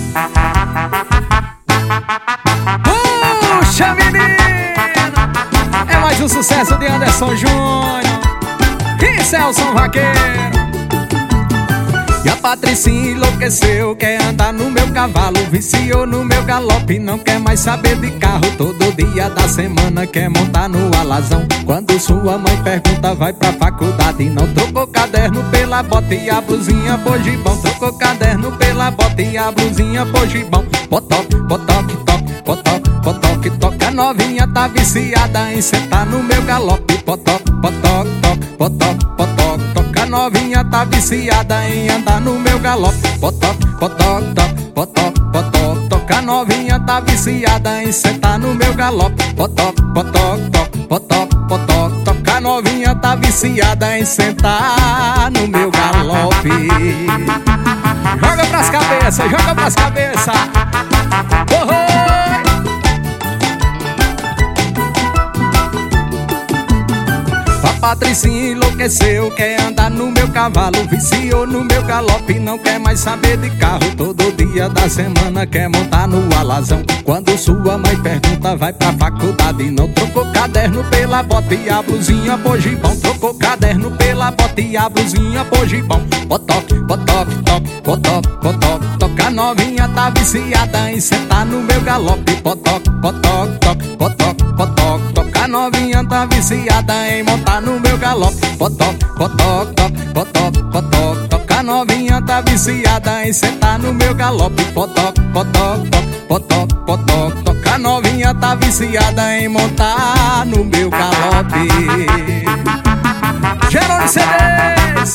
Puxa, menina, é mais um sucesso de Anderson Júnior e Celson Vaqueiro. E a Patricinha enlouqueceu, quer andar no meu cavalo, viciou no meu galope, não quer mais saber de carro. Todo dia da semana quer montar no alazão. Quando sua mãe pergunta, vai pra faculdade. Não trocou caderno pela bota e a blusinha por gibão. Trocou caderno pela bota e a blusinha por gibão. Potoque, potoque, toque, potoque, potoque, toque. A novinha tá viciada em sentar no meu galope. Potoque, potoque, toque, potoque, potoque, toque. A novinha tá viciada em andar no meu galope. Potoque, potoque, toque, potoque, potoque, toque. A novinha tá viciada em sentar no meu galope. Potoque, potoque, toque, potoque, potoque, toque. A novinha tá viciada em sentar no meu galope. Joga pras cabeças, joga pras cabeças. Oh, Patricinha enlouqueceu, quer andar no meu cavalo, viciou no meu galope, não quer mais saber de carro. Todo dia da semana quer montar no alazão. Quando sua mãe pergunta, vai pra faculdade. Não trocou caderno pela bota e a blusinha por gibão. Trocou caderno pela bota e a blusinha por gibão. Potoque, potoque, toque, potoque, potoque, toque. A novinha tá viciada em sentar no meu galope. Potoque, potoque, toque, potoque, potoque, toque. A novinha tá viciada em montar no meu galope. Potoque, potoque, toque, potoque, potoque, toque. A novinha tá viciada em sentar no meu galope. Potoque, potoque, toque, potoque, potoque, toque. A novinha tá viciada em montar no meu galope. Jerônimo CDs,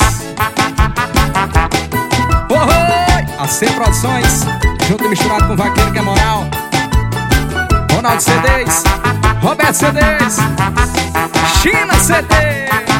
AC Produções, junto e misturado com Vaqueiro, que é moral. Ronaldo CDs, Roberto CDs, China CDs.